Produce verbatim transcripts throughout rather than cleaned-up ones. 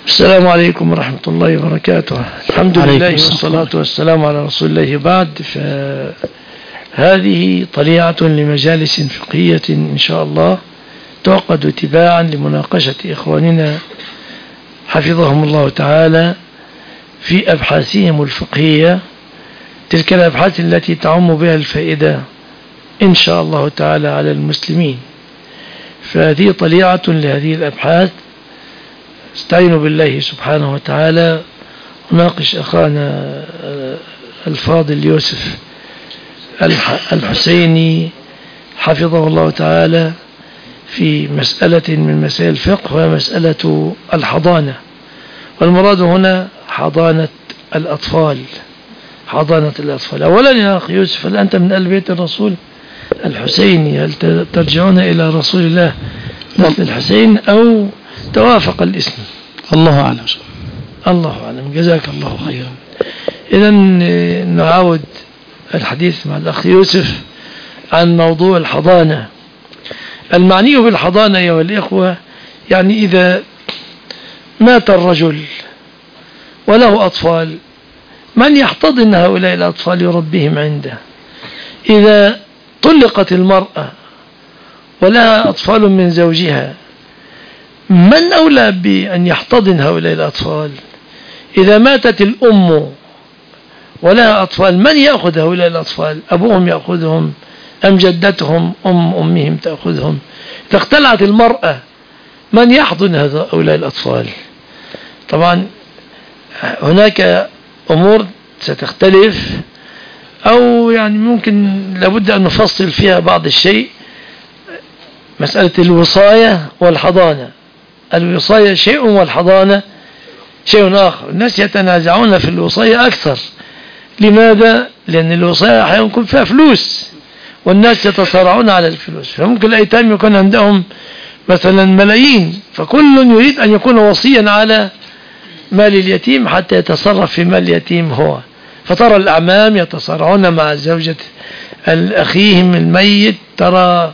السلام عليكم ورحمة الله وبركاته. الحمد لله والصلاة والسلام على رسول الله. بعد، فهذه طليعة لمجالس فقهية إن شاء الله تعقد تباعا لمناقشة إخواننا حفظهم الله تعالى في أبحاثهم الفقهية، تلك الأبحاث التي تعم بها الفائدة إن شاء الله تعالى على المسلمين. فهذه طليعة لهذه الأبحاث. استعينوا بالله سبحانه وتعالى وناقش أخانا الفاضل يوسف الحسيني حفظه الله تعالى في مسألة من مسائل الفقه، وهي مسألة الحضانة. والمراد هنا حضانة الأطفال. حضانة الأطفال. أولا يا أخي يوسف، هل أنت من آل بيت الرسول الحسيني؟ هل ترجعون إلى رسول الله نسل الحسين أو توافق الاسم؟ الله أعلم. الله أعلم. جزاك الله خيرا. إذا نعاود الحديث مع الأخ يوسف عن موضوع الحضانة. المعني بالحضانة يا والإخوة، يعني إذا مات الرجل وله أطفال، من يحتضن هؤلاء الأطفال يربيهم عنده؟ إذا طلقت المرأة ولها أطفال من زوجها، من أولى بأن يحتضن هؤلاء الأطفال؟ إذا ماتت الأم ولها أطفال، من يأخذ هؤلاء الأطفال؟ أبوهم يأخذهم أم جدتهم أم أمهم تأخذهم؟ إذا اختلعت المرأة، من يحضن هؤلاء الأطفال؟ طبعا هناك أمور ستختلف، أو يعني ممكن لابد أن نفصل فيها بعض الشيء. مسألة الوصاية والحضانة. الوصاية شيء والحضانة شيء آخر. الناس يتنازعون في الوصاية أكثر. لماذا؟ لأن الوصاية أحيانا يكون فيها فلوس والناس يتصارعون على الفلوس، فممكن الأيتام يكون عندهم مثلا ملايين، فكل يريد أن يكون وصيا على مال اليتيم حتى يتصرف في مال اليتيم هو. فترى الأعمام يتصارعون مع زوجة أخيهم الميت، ترى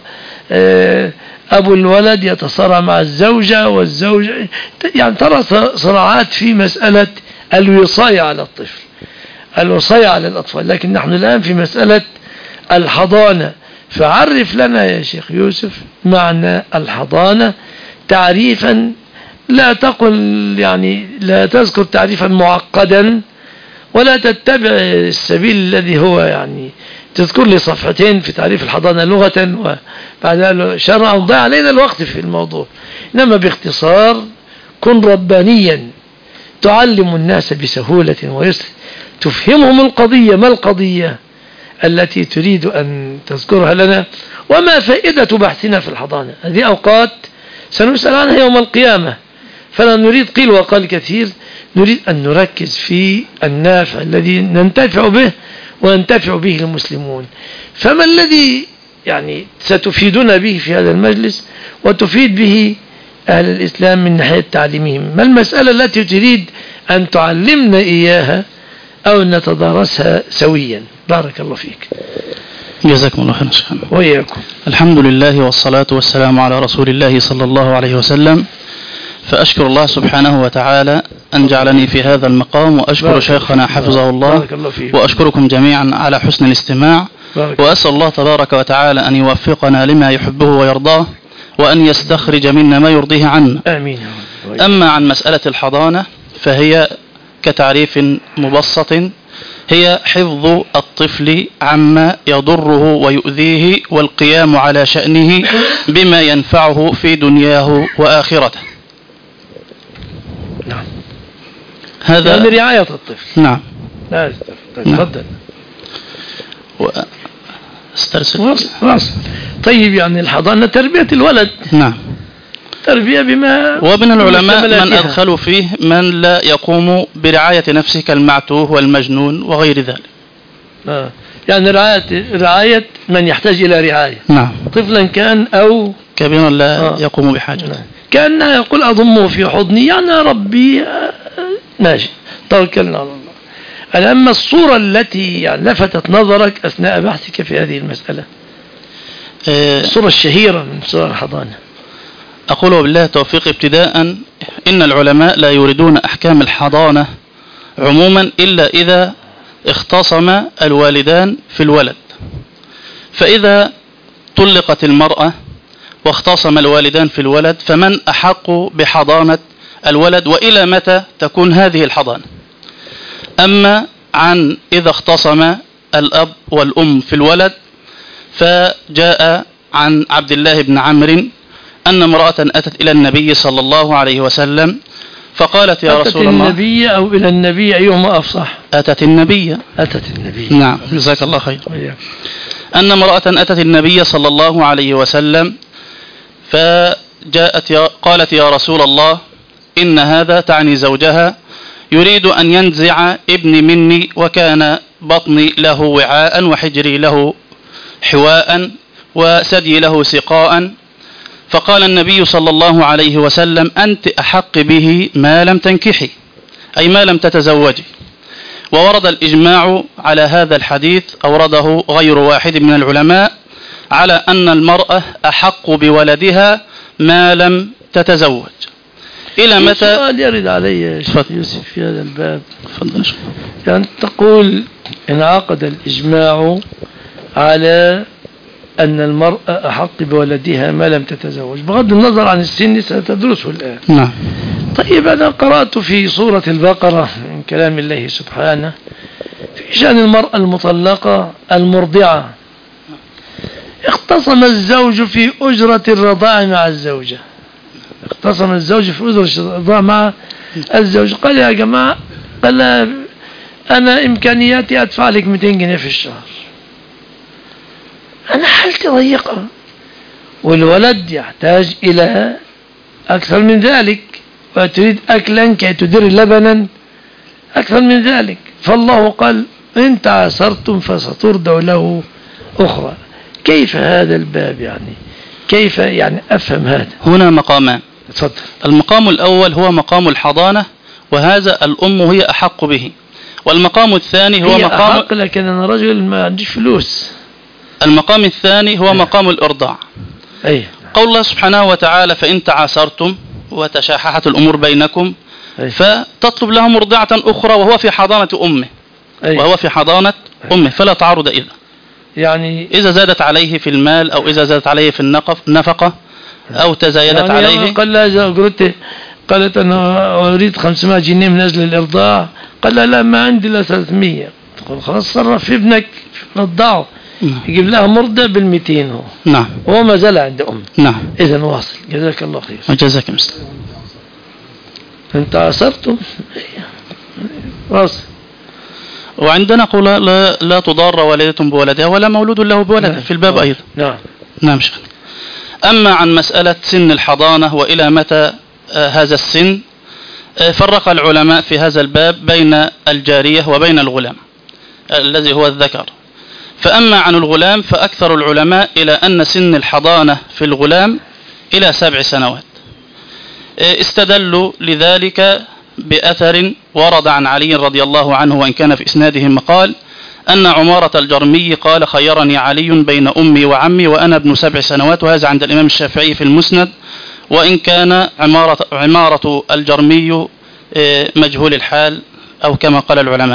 أبو الولد يتصارع مع الزوجة والزوجة، يعني ترى صراعات في مسألة الوصاية على الطفل، الوصاية على الأطفال. لكن نحن الآن في مسألة الحضانة. فعرف لنا يا شيخ يوسف معنى الحضانة تعريفا، لا تقل يعني لا تذكر تعريفا معقدا، ولا تتبع السبيل الذي هو يعني تذكر لي صفحتين في تعريف الحضانة لغة وبعد شرعا ضيع علينا الوقت في الموضوع. إنما باختصار كن ربانيا تعلم الناس بسهولة ويسر، تفهمهم القضية. ما القضية التي تريد أن تذكرها لنا؟ وما فائدة بحثنا في الحضانة؟ هذه أوقات سنسأل عنها يوم القيامة، فلا نريد قيل وقال كثير، نريد أن نركز في النافع الذي ننتفع به وينتفع به المسلمون. فما الذي يعني ستفيدنا به في هذا المجلس وتفيد به أهل الإسلام من ناحية تعليمهم؟ ما المسألة التي تريد أن تعلمنا إياها أو نتدارسها سويا؟ بارك الله فيك. جزاكم الله خيرا شيخنا. وإياكم. الحمد لله والصلاة والسلام على رسول الله صلى الله عليه وسلم. فأشكر الله سبحانه وتعالى أن جعلني في هذا المقام، وأشكر شيخنا حفظه الله، وأشكركم جميعا على حسن الاستماع، وأسأل الله تبارك وتعالى أن يوفقنا لما يحبه ويرضاه، وأن يستخرج منا ما يرضيه عنا. آمين. أما عن مسألة الحضانة فهي كتعريف مبسط، هي حفظ الطفل عما يضره ويؤذيه، والقيام على شأنه بما ينفعه في دنياه وآخرته. نعم. هذا يعني رعاية الطفل. نعم. لا تفضل. و... استرسل. طيب، يعني الحضانة تربية الولد. نعم. تربية بما. ومن العلماء من أدخلوا فيه من لا يقوم برعاية نفسه كالمعتوه والمجنون وغير ذلك. آه. يعني رعاية رعاية من يحتاج إلى رعاية. نعم. طفلا كان أو كبيرا لا آه. يقوم بحاجة. نعم. كأنها يقول أضمه في حضني، يعني ربي آه ماشي، توكلنا على الله. أما الصورة التي يعني لفتت نظرك أثناء بحثك في هذه المسألة، آه. الصورة الشهيرة من صور الحضانة. أقول وبالله التوفيق ابتداء إن العلماء لا يريدون أحكام الحضانة عموما إلا إذا اختصم الوالدان في الولد. فإذا طلقت المرأة واختصم الوالدان في الولد فمن أحق بحضانة الولد وإلى متى تكون هذه الحضانة؟ أما عن إذا اختصم الأب والأم في الولد فجاء عن عبد الله بن عمرو أن امرأة أتت إلى النبي صلى الله عليه وسلم فقالت يا رسول الله. أتت النبي أو إلى النبي أيهما أفصح؟ أتت النبي. أتت النبي. نعم جزاك الله خير. أن امرأة أتت النبي صلى الله عليه وسلم فجاءت يا قالت يا رسول الله إن هذا تعني زوجها يريد أن ينزع ابني مني وكان بطني له وعاء وحجري له حواء وثدي له سقاء. فقال النبي صلى الله عليه وسلم أنت أحق به ما لم تنكحي أي ما لم تتزوجي. وورد الإجماع على هذا الحديث أورده غير واحد من العلماء على أن المرأة أحق بولدها ما لم تتزوج. إلى متى؟ سؤال يرد علي شيخ يوسف في هذا الباب. تفضل. يعني تقول انعقد الإجماع على أن المرأة أحق بولدها ما لم تتزوج بغض النظر عن السن ستدرسه الآن. نعم. طيب أنا قرأت في سورة البقرة من كلام الله سبحانه في شأن المرأة المطلقة المرضعة اختصم الزوج في أجرة الرضاعة مع الزوجة. اختصم الزوج في أجرة الرضاعة مع الزوج. قال يا جماعة قال أنا إمكانياتي أدفع لك مئتين جنيه في الشهر. أنا حالتي ضيقة والولد يحتاج إلى أكثر من ذلك وتريد أكلا كي تدر لبنا أكثر من ذلك. فالله قال إن تعسرتم فسترضع له أخرى. كيف هذا الباب يعني كيف يعني أفهم هذا؟ هنا مقامان. تفضل. المقام الأول هو مقام الحضانة وهذا الأم هي أحق به. والمقام الثاني هو هي مقام أحق لكن أنا رجل ما عنديش فلوس. المقام الثاني هو مقام الإرضاع. أي. قول الله سبحانه وتعالى فإن تعاسرتم وتشاححت الأمور بينكم أي. فتطلب له مرضعة أخرى وهو في حضانة أمه. أي. وهو في حضانة أي. أمه فلا تعرض إذا يعني إذا زادت عليه في المال أو إذا زادت عليه في النفقة أو تزايدت يعني عليه. قال لا قلت قالت أنا أريد خمسمائة جنيه من أجل الإرضاع. قال لا, لا ما عندي إلا ثلاثمائة. تقول خلاص صرف في ابنك رضعه يجيب لها مرضى بالمئتين هو. نعم. وهو ما زال عند أم. نعم. إذا واصل جزاك الله خير. وجزاك مسلم. أنت عصرتم واصل. وعندنا قول لا, لا تضار والدة بولدها ولا مولود له بولدها في الباب أيضا. نعم. نعم شيخ. أما عن مسألة سن الحضانة وإلى متى آه هذا السن آه فرق العلماء في هذا الباب بين الجارية وبين الغلام الذي هو الذكر. فأما عن الغلام فأكثر العلماء إلى أن سن الحضانة في الغلام إلى سبع سنوات. استدلوا لذلك بأثر ورد عن علي رضي الله عنه وإن كان في إسناده مقال أن عمارة الجرمي قال خيرني علي بين أمي وعمي وأنا ابن سبع سنوات. وهذا عند الإمام الشافعي في المسند وإن كان عمارة, عمارة الجرمي مجهول الحال أو كما قال العلماء.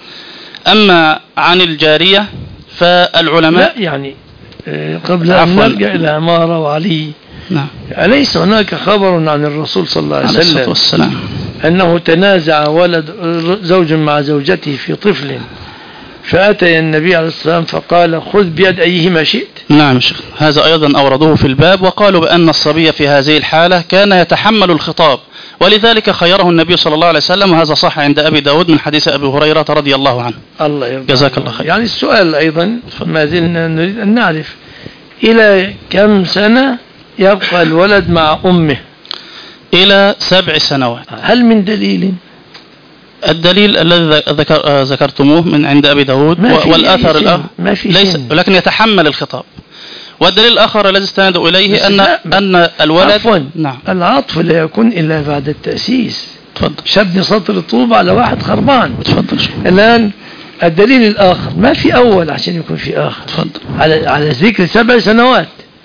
أما عن الجارية فالعلماء لا يعني قبل أن نرجع إلى عمارة وعلي. نعم. أليس هناك خبر عن الرسول صلى الله عليه وسلم والسلام أنه تنازع ولد زوج مع زوجته في طفل فأتى النبي عليه الصلاة والسلام فقال خذ بيد أيهما شئت؟ نعم شيخ. هذا أيضا أوردوه في الباب وقالوا بأن الصبي في هذه الحالة كان يتحمل الخطاب ولذلك خيره النبي صلى الله عليه وسلم. وهذا صح عند أبي داود من حديث أبي هريرة رضي الله عنه. الله يرضى. جزاك الله خير. يعني السؤال أيضا ما زلنا نريد أن نعرف إلى كم سنة يبقى الولد مع أمه؟ إلى سبع سنوات. هل من دليل؟ الدليل الذي ذكر ذكرتموه من عند أبي داود والآثر الآخر ليس ولكن يتحمل الخطاب. والدليل الآخر الذي استندوا إليه أن أن الولد عفوا. نعم. العطف لا يكون إلا بعد التأسيس. تفضل. شبني سطر طوب على واحد خربان. تفضل. الآن الدليل الآخر ما في أول عشان يكون في آخر. تفضل. على على ذكر سبع سنوات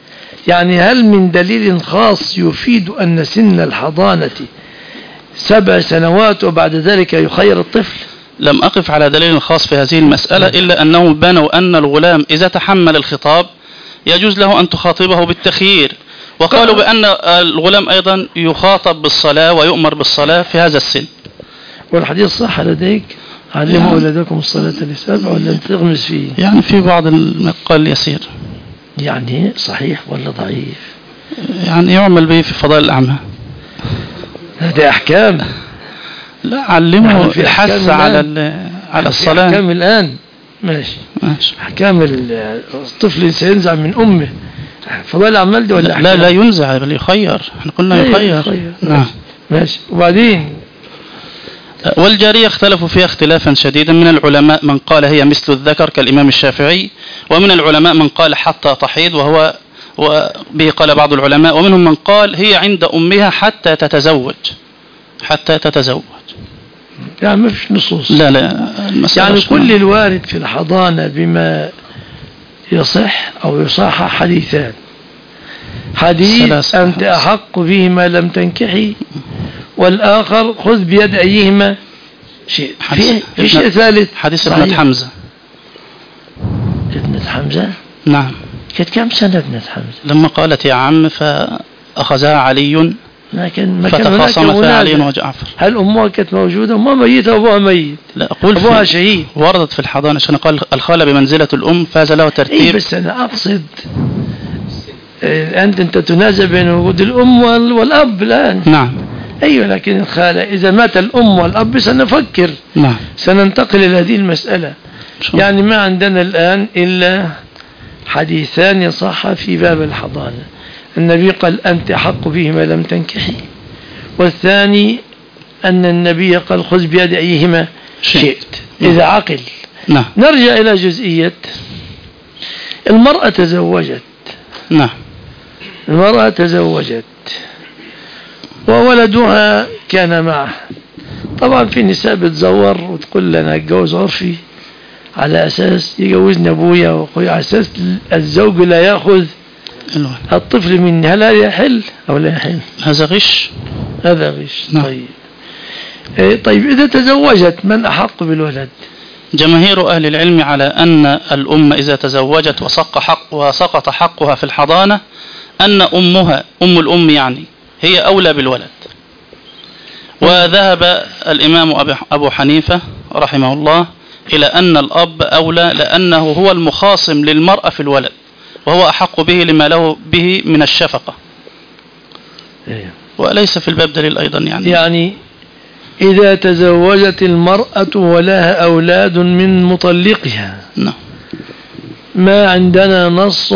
يعني هل من دليل خاص يفيد أن سن الحضانة سبع سنوات وبعد ذلك يخير الطفل؟ لم أقف على دليل خاص في هذه المسألة إلا أنهم بنوا أن الغلام إذا تحمل الخطاب يجوز له أن تخاطبه بالتخيير، وقالوا بأن الغلام أيضا يخاطب بالصلاة ويؤمر بالصلاة في هذا السن. والحديث صح لديك؟ علموا يعني أولادكم الصلاة لسبع ولا أنت تغمز فيه؟ يعني في بعض المقال يسير. يعني صحيح ولا ضعيف؟ يعني يعمل به في فضائل الأعمال. هذه أحكام. لا علمه الحث على على الصلاة. أحكام الآن ماشي. ماشي. أحكام الطفل سينزع من أمه. فضائل الأعمال دي ولا أحكام؟ لا لا ينزع بل يخير. احنا قلنا يخير. يخير. نعم. ماشي. وبعدين والجارية اختلفوا فيها اختلافا شديدا، من العلماء من قال هي مثل الذكر كالإمام الشافعي، ومن العلماء من قال حتى تحيض وهو وبه قال بعض العلماء، ومنهم من قال هي عند أمها حتى تتزوج حتى تتزوج. يعني ما فيش نصوص. لا لا يعني كل الوارد في الحضانة بما يصح أو يصح حديثان. حديث أنت أحق به ما لم تنكحي، والآخر خذ بيد أيهما شيء. في شيء ثالث حديث ابنة حمزة. ابنة حمزة نعم. كانت كم سنة ابنة حمزة لما قالت يا عم فأخذها علي لكن فتخاصم فيها علي وجعفر؟ هل أمها كانت موجودة؟ أمها ميتة وأبوها ميت. لا أقول أبوها شهيد. وردت في الحضانة عشان قال الخالة بمنزلة الأم فاز له ترتيب. إيه بس أنا أقصد أنت أنت تنازع بين وجود الأم والأب الآن. نعم. أيوة لكن الخالة إذا مات الأم والأب سنفكر. نعم. سننتقل إلى هذه المسألة. شو. يعني ما عندنا الآن إلا حديثان صح في باب الحضانة. النبي قال أنت حق به ما لم تنكحي، والثاني أن النبي قال خذ بيد أيهما شئت إذا عقل. نعم. نرجع إلى جزئية المرأة تزوجت. نعم. المرأة تزوجت وولدها كان معه. طبعا في نساء بتزور وتقول لنا اتجوز عرفي على أساس يجوزنا أبويا وأخويا، على أساس الزوج لا يأخذ الطفل مني. هل هذا يحل أو لا يحل؟ هذا غش. هذا غش. نعم. طيب إيه طيب إذا تزوجت من أحق بالولد؟ جماهير أهل العلم على أن الأم إذا تزوجت وسقط حق وسقط حقها في الحضانة أن أمها أم الأم يعني هي أولى بالولد. وذهب الإمام أبو حنيفة رحمه الله إلى أن الأب أولى لأنه هو المخاصم للمرأة في الولد وهو أحق به لما له به من الشفقة. وليس في الباب دليل أيضا يعني يعني إذا تزوجت المرأة ولها أولاد من مطلقها. نعم. ما عندنا نص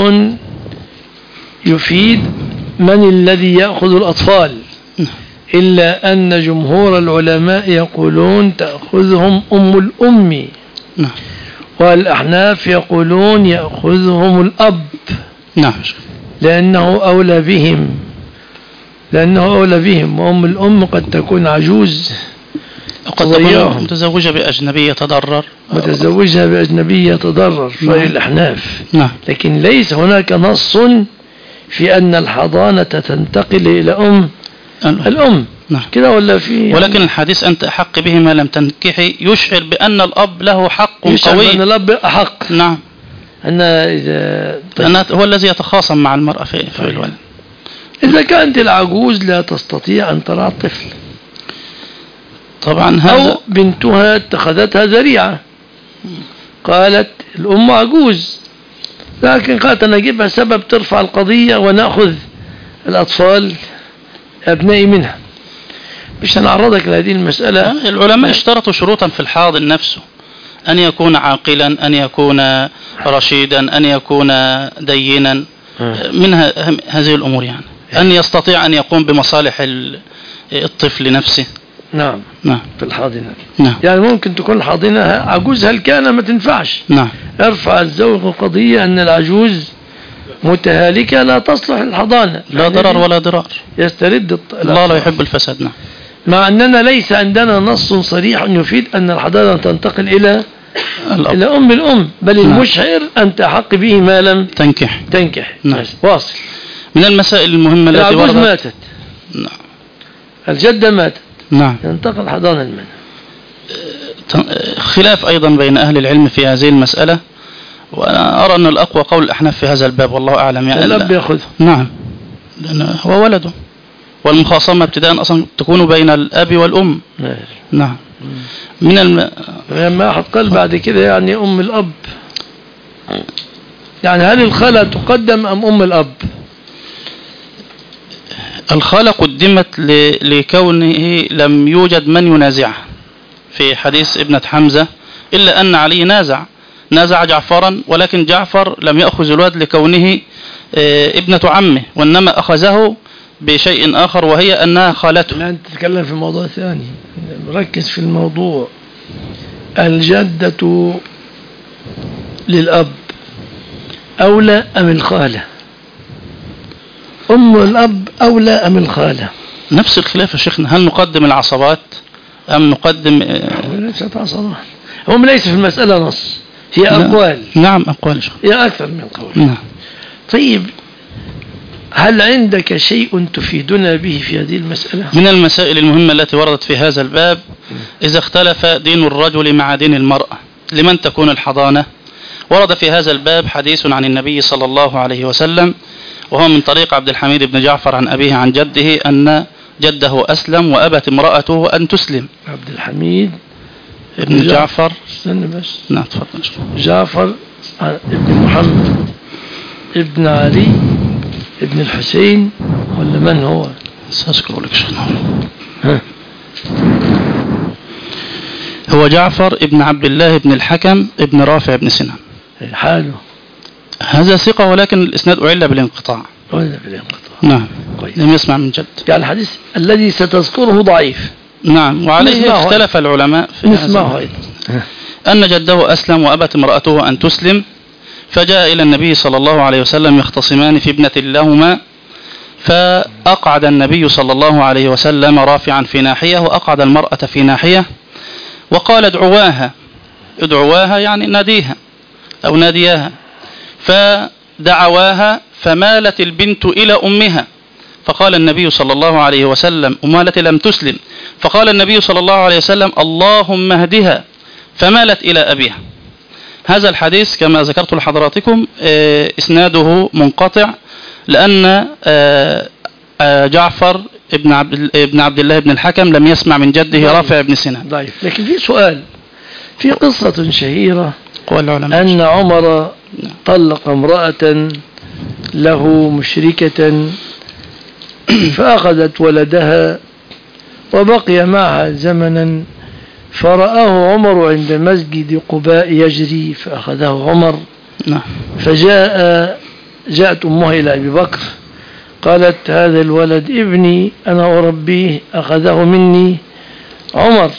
يفيد من الذي يأخذ الأطفال. نعم. إلا أن جمهور العلماء يقولون تأخذهم أم الأم. نعم. والأحناف يقولون يأخذهم الأب. نعم. لأنه أولى بهم لأنه أولى بهم وأم الأم قد تكون عجوز قد تكون متزوجة بأجنبية تضرر متزوجة بأجنبية تضرر في الأحناف. نعم. لكن ليس هناك نص في أن الحضانة تنتقل إلى أم الأم, الأم. نعم. كده ولا في ولكن يعني الحديث أنت أحق به ما لم تنكحي يشعر بأن الأب له حق قوي. أن الأب أحق. نعم. أن إذا أن هو الذي يتخاصم مع المرأة في, في الولد. إذا كانت العجوز لا تستطيع أن ترعى الطفل طبعا هذا أو بنتها اتخذتها ذريعة قالت الأم عجوز لكن قالت أنا أجيبها سبب ترفع القضية ونأخذ الأطفال أبنائي منها. مش هنعرضك لهذه المسألة. العلماء اشترطوا شروطا في الحاضن نفسه أن يكون عاقلا أن يكون رشيدا أن يكون دينا من هذه الأمور يعني أن يستطيع أن يقوم بمصالح الطفل نفسه. نعم. نعم. في الحاضنة. نعم. يعني ممكن تكون الحاضنة عجوز هل كان ما تنفعش. نعم. ارفع الزوج قضية أن العجوز متهالكة لا تصلح الحضانة لا ضرر ولا ضرار يسترد الله لا يحب الفساد. نعم. مع أننا ليس عندنا نص صريح يفيد أن الحضانة تنتقل إلى الأب. إلى أم الأم بل نعم. المشعر أنت حق به ما لم تنكح تنكح. نعم. واصل. من المسائل المهمة التي العجوز وردت. ماتت. نعم. الجدة ماتت. نعم. ينتقل حضانة المنى. خلاف أيضا بين أهل العلم في هذه المسألة، وأنا أرى أن الأقوى قول الأحناف في هذا الباب والله أعلم. يعني الأب يأخذه. نعم، لأنه هو ولده، والمخاصمة ابتداء أصلا تكون بين الأب والأم. نعم. نعم. من الم... ما أحد قال بعد كده يعني أم الأب، يعني هل الخالة تقدم أم أم الأب؟ الخالة قدمت ل... لكونه لم يوجد من ينازعه في حديث ابنة حمزة، إلا أن علي نازع نازع جعفرا، ولكن جعفر لم يأخذ الولد لكونه ابنة عمه، وإنما أخذه بشيء آخر وهي أنها خالته. لا، أنت تتكلم في موضوع ثاني، ركز في الموضوع. الجدة للأب أولى أم الخالة؟ أم الأب أولى أم الخالة؟ نفس الخلاف يا شيخنا، هل نقدم العصبات أم نقدم؟ ليست عصبات، هم ليس في المسألة نص، هي أقوال. نعم أقوال شيخ. هي أكثر من قول. نعم. طيب، هل عندك شيء تفيدنا به في هذه المسألة؟ من المسائل المهمة التي وردت في هذا الباب، إذا اختلف دين الرجل مع دين المرأة لمن تكون الحضانة؟ ورد في هذا الباب حديث عن النبي صلى الله عليه وسلم، وهو من طريق عبد الحميد بن جعفر عن أبيه عن جده أن جده أسلم وأبت امرأته أن تسلم. عبد الحميد ابن جعفر. استنى بس. نعم تفضل. جعفر ابن محمد ابن علي ابن الحسين ولا من هو؟ سأذكر لك شيخنا. هو جعفر ابن عبد الله ابن الحكم ابن رافع ابن سنان. حاله هذا ثقة، ولكن الإسناد أعل بالانقطاع. أعل بالانقطاع. نعم. لم يسمع من جد. يعني الحديث الذي ستذكره ضعيف. نعم، وعليه اختلف العلماء في نسمعه أيضا. أن جده أسلم وأبت امرأته أن تسلم، فجاء إلى النبي صلى الله عليه وسلم يختصمان في ابنة لهما، فأقعد النبي صلى الله عليه وسلم رافعا في ناحية وأقعد المرأة في ناحية، وقال ادعواها. ادعواها يعني ناديها أو نادياها، فدعواها فمالت البنت إلى أمها، فقال النبي صلى الله عليه وسلم أمها التي لم تسلم، فقال النبي صلى الله عليه وسلم اللهم اهدها، فمالت إلى أبيها. هذا الحديث كما ذكرت لحضراتكم إسناده منقطع، لأن جعفر ابن عبد ابن عبد الله بن الحكم لم يسمع من جده رافع بن سنان. ضعيف. لكن في سؤال، في قصة شهيرة أن عمر طلق امرأة له مشركة فأخذت ولدها وبقي معها زمنا، فرآه عمر عند مسجد قباء يجري فأخذه عمر. فجاء جاءت أمها إلى أبي بكر قالت هذا الولد ابني أنا أربيه أخذه مني عمر،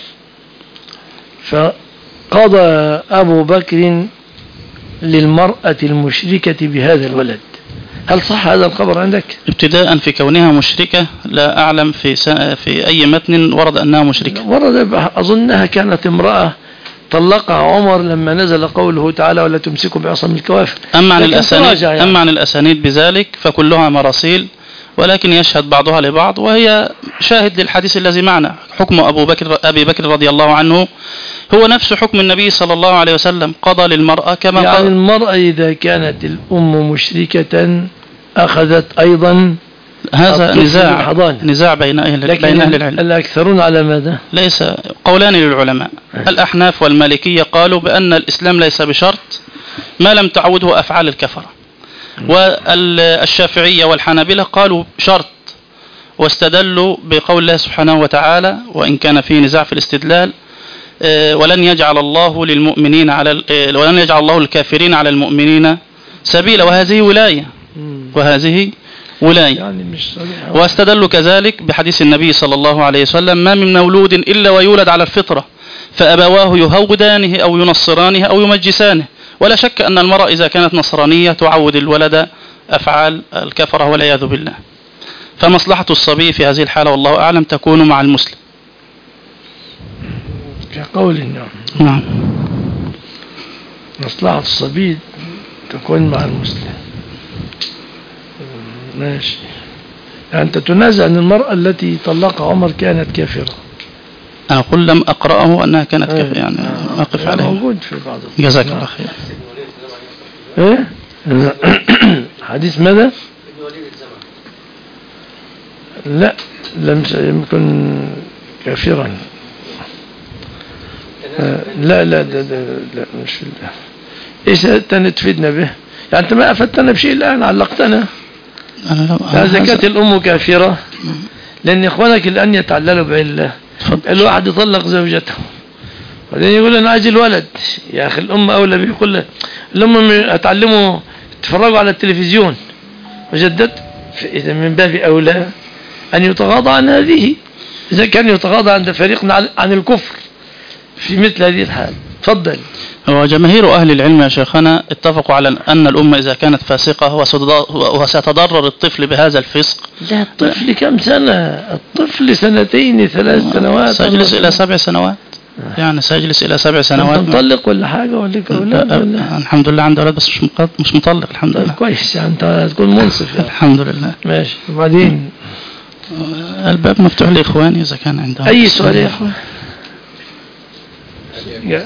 فقضى أبو بكر للمرأة المشركة بهذا الولد. هل صح هذا الخبر عندك؟ ابتداء في كونها مشركة لا أعلم في في أي متن ورد أنها مشركة. ورد أظنها كانت امرأة طلقها عمر لما نزل قوله تعالى ولا تمسكوا بعصم الكوافر. أما عن الأسانيد يعني. أما عن الأسانيد بذلك فكلها مراسيل، ولكن يشهد بعضها لبعض، وهي شاهد للحديث الذي معنا. حكم أبو بكر أبي بكر رضي الله عنه هو نفس حكم النبي صلى الله عليه وسلم، قضى للمرأة كما يعني قضى. المرأة إذا كانت الأم مشركة أخذت أيضا. هذا نزاع نزاع بين أهل بين أهل العلم. الأكثرون على ماذا؟ ليس قولان للعلماء. الأحناف والمالكية قالوا بأن الإسلام ليس بشرط ما لم تعوده أفعال الكفرة، والشافعية والحنابلة قالوا شرط، واستدلوا بقول الله سبحانه وتعالى وإن كان فيه نزاع في الاستدلال ولن يجعل الله للمؤمنين على ولن يجعل الله الكافرين على المؤمنين سبيلا، وهذه ولاية وهذه ولاية يعني مش صريحة. واستدلوا كذلك بحديث النبي صلى الله عليه وسلم ما من مولود إلا ويولد على الفطرة فأبواه يهودانه أو ينصرانه أو يمجسانه، ولا شك أن المرأة إذا كانت نصرانية تعود الولد أفعال الكفرة والعياذ بالله. فمصلحة الصبي في هذه الحالة والله أعلم تكون مع المسلم كقول النعم. نعم. مصلحة الصبي تكون مع المسلم. ماشي. يعني أنت تنازع أن المرأة التي طلقها عمر كانت كافرة. أنا أقول لم أقرأه أنها كانت كافرة، يعني آه. أقف عليها. موجود في بعض. جزاك الله خير. إيه؟ حديث ماذا؟ لا لم يكن كافرا. آه. لا لا لا لا, لا مش لا. إيش أنت تفيدنا به؟ يعني أنت ما أفدتنا بشيء الآن، علقتنا. إذا كانت الأم كافرة، لأن إخوانك الآن يتعللوا بعلة. الواحد يطلق زوجته وبعدين يقول أنا عايز الولد. يا أخي الأم أولى بيقول له الأم أتعلموا تفرجوا على التلفزيون وجدت، إذا من باب أولى أن يتغاضى عن هذه، إذا كان يتغاضى عن فريق عن الكفر في مثل هذه الحال. تفضل. وجماهير أهل العلم يا شيخنا اتفقوا على أن الأمة إذا كانت فاسقة وستضرر الطفل بهذا الفسق. لا الطفل كم سنة؟ الطفل سنتين ثلاث سنوات. سيجلس إلى سبع سنوات. يعني سيجلس إلى سبع سنوات. أنت مطلق ولا حاجة ولا أولاد؟ الحمد لله عندي أولاد بس مش مش مطلق الحمد لله. كويس، يعني أنت تكون منصف. الحمد لله. ماشي. وبعدين الباب مفتوح لإخواني إذا كان عندهم أي سؤال يا أخوان. يا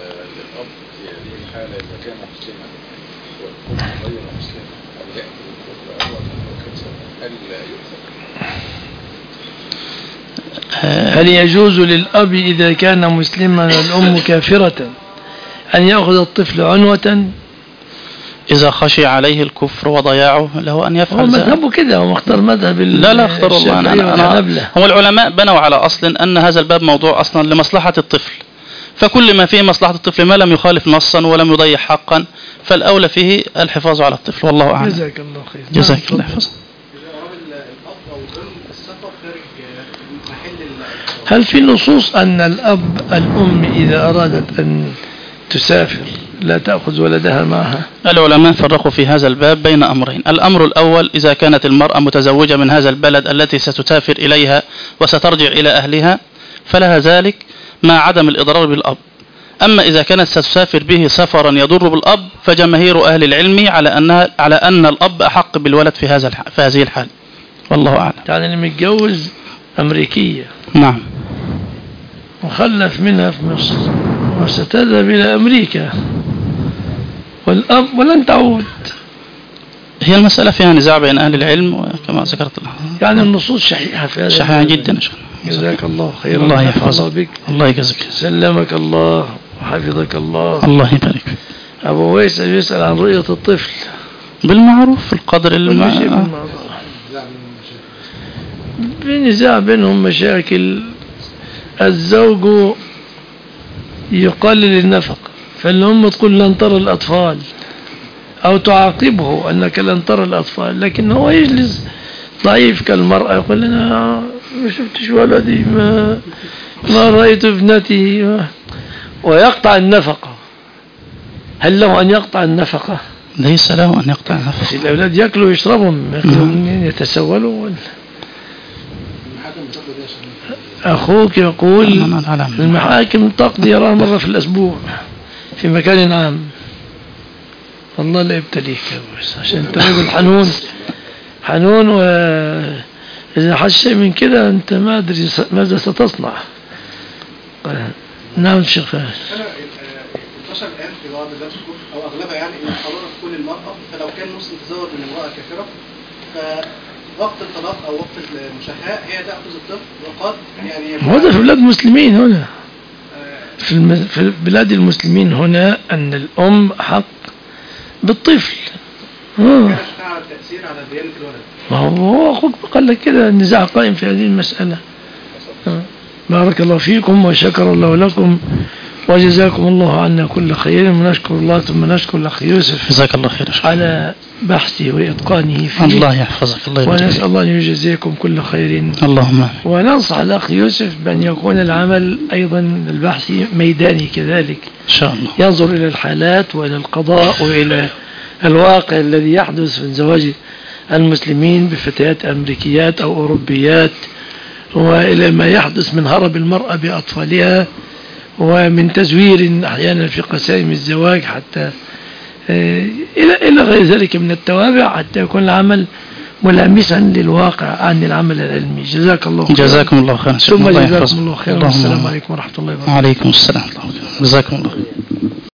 هل يجوز للأب إذا كان مسلما والأم كافرة أن يأخذ الطفل عنوة؟ إذا خشي عليه الكفر وضياعه له أن يفعل. هو مذهبه كده، هو مختار مذهب. لا لا اختار الله. أنا أنا هو العلماء بنوا على أصل أن هذا الباب موضوع أصلا لمصلحة الطفل، فكل ما فيه مصلحة الطفل ما لم يخالف نصا ولم يضيع حقا فالأولى فيه الحفاظ على الطفل، والله أعلم. جزاك الله خير. جزاك الله خير. هل في نصوص أن الأب الأم إذا أرادت أن تسافر لا تأخذ ولدها معها؟ العلماء فرقوا في هذا الباب بين أمرين. الأمر الأول إذا كانت المرأة متزوجة من هذا البلد التي ستسافر إليها وسترجع إلى أهلها فلها ذلك مع عدم الإضرار بالأب. أما إذا كانت ستسافر به سفرا يضر بالأب فجماهير أهل العلم على أن على أن الأب أحق بالولد في هذا في هذه الحال، والله أعلم. يعني اللي متجوز أمريكية نعم وخلف منها في مصر وستذهب إلى أمريكا والأب ولن تعود، هي المسألة فيها نزاع بين أهل العلم وكما ذكرت الله. يعني النصوص شحيحة في هذا. شحيحة جدا. جزاك الله خيرا. الله يحفظك بك. الله يجزاك. سلمك الله وحفظك الله. الله يبارك. أبو ويس يسأل عن رؤية الطفل بالمعروف في القدر المعروف. بنزاع بينهم مشاكل. الزوج يقلل النفقة فالأم تقول لن ترى الأطفال أو تعاقبه أنك لن ترى الأطفال، لكن هو يجلس ضعيف كالمرأة يقول أنا ما شفتش ولدي ما, ما رأيت ابنتي ويقطع النفقة. هل له أن يقطع النفقة؟ ليس له أن يقطع النفقة. الأولاد يأكلوا ويشربوا يتسولوا. أخوك يقول المحاكم تقضي يراها مرة في الأسبوع في مكان عام. الله لا يبتليك بس عشان انت رجل حنون حنون وإذا حس شيء من كده أنت ما أدري ماذا ستصنع. نعم شيخ. أنا انتشر الآن في بعض الناس أو أغلبها يعني إن الحرارة تكون المرأة، فلو كان مسلم تزوج من امرأة كافرة فوقت الطلاق أو وقت المشاهاة هي تأخذ الطفل وقد يعني. هذا في بلاد المسلمين هنا في, الم... في بلاد المسلمين هنا أن الأم حق بالطفل. اه على التأثير على ديانة الولد. ما هو أخوك قال لك كده النزاع قائم في هذه المسألة. آه. بارك الله فيكم وشكر الله لكم وجزاكم الله عنا كل خير، ونشكر الله ثم نشكر الأخ يوسف جزاك الله خير على بحثه وإتقانه فيه. الله يحفظك. الله يبارك. ونسأل الله أن يجزيكم كل خير. اللهم. وننصح الأخ يوسف بأن يكون العمل أيضا البحث ميداني كذلك إن شاء الله، ينظر إلى الحالات وإلى القضاء وإلى الواقع الذي يحدث من زواج المسلمين بفتيات أمريكيات أو أوروبيات، وإلى ما يحدث من هرب المرأة بأطفالها ومن تزوير أحيانا في قسائم الزواج حتى إلى إلى غير ذلك من التوابع، حتى يكون العمل ملامسا للواقع عن العمل العلمي. جزاك الله خيرا. جزاكم الله خيرا. ثم جزاكم الله خيرا. السلام عليكم ورحمة الله وبركاته. وعليكم السلام. جزاكم الله خيرا.